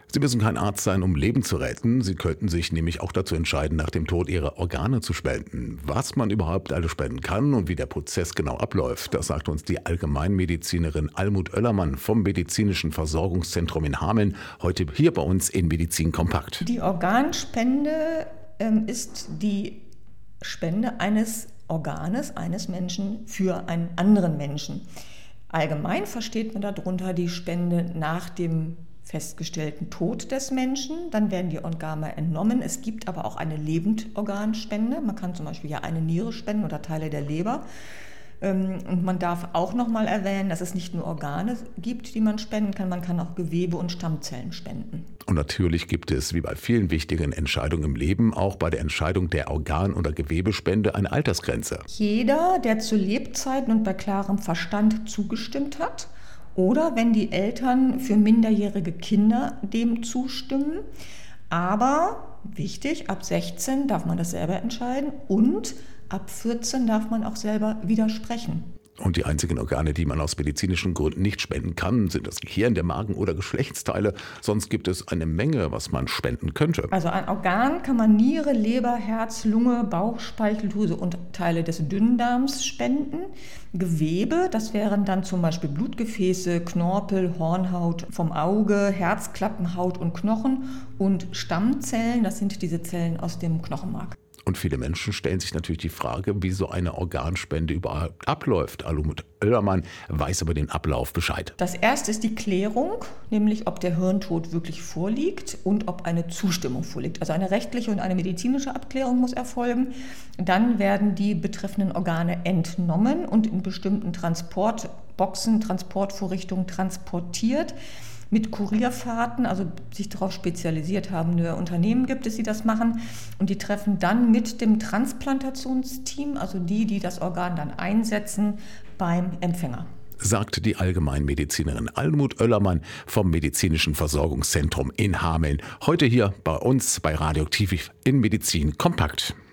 Sie müssen kein Arzt sein, um Leben zu retten. Sie könnten sich nämlich auch dazu entscheiden, nach dem Tod Ihre Organe zu spenden. Was man überhaupt alles spenden kann und wie der Prozess genau abläuft, das sagt uns die Allgemeinmedizinerin Almut Oellermann vom Medizinischen Versorgungszentrum in Hameln heute hier bei uns in Medizin Kompakt. Die Organspende ist die Spende eines Organes eines Menschen für einen anderen Menschen. Allgemein versteht man darunter die Spende nach dem festgestellten Tod des Menschen. Dann werden die Organe entnommen. Es gibt aber auch eine Lebendorganspende. Man kann zum Beispiel ja eine Niere spenden oder Teile der Leber. Und man darf auch nochmal erwähnen, dass es nicht nur Organe gibt, die man spenden kann. Man kann auch Gewebe und Stammzellen spenden. Und natürlich gibt es, wie bei vielen wichtigen Entscheidungen im Leben, auch bei der Entscheidung der Organ- oder Gewebespende eine Altersgrenze. Jeder, der zu Lebzeiten und bei klarem Verstand zugestimmt hat, oder wenn die Eltern für minderjährige Kinder dem zustimmen. Aber wichtig, ab 16 darf man das selber entscheiden und ab 14 darf man auch selber widersprechen. Und die einzigen Organe, die man aus medizinischen Gründen nicht spenden kann, sind das Gehirn, der Magen oder Geschlechtsteile. Sonst gibt es eine Menge, was man spenden könnte. Also ein Organ kann man Niere, Leber, Herz, Lunge, Bauchspeicheldrüse und Teile des Dünndarms spenden. Gewebe, das wären dann zum Beispiel Blutgefäße, Knorpel, Hornhaut vom Auge, Herzklappenhaut und Knochen. Und Stammzellen, das sind diese Zellen aus dem Knochenmark. Und viele Menschen stellen sich natürlich die Frage, wie so eine Organspende überhaupt abläuft. Almut Oellermann weiß über den Ablauf Bescheid. Das erste ist die Klärung, nämlich ob der Hirntod wirklich vorliegt und ob eine Zustimmung vorliegt. Also eine rechtliche und eine medizinische Abklärung muss erfolgen. Dann werden die betreffenden Organe entnommen und in bestimmten Transportboxen, Transportvorrichtungen transportiert. Mit Kurierfahrten, also sich darauf spezialisiert habende Unternehmen gibt es, die das machen. Und die treffen dann mit dem Transplantationsteam, also die das Organ dann einsetzen, beim Empfänger. Sagt die Allgemeinmedizinerin Almut Oellermann vom Medizinischen Versorgungszentrum in Hameln. Heute hier bei uns bei Radioaktiv in Medizin Kompakt.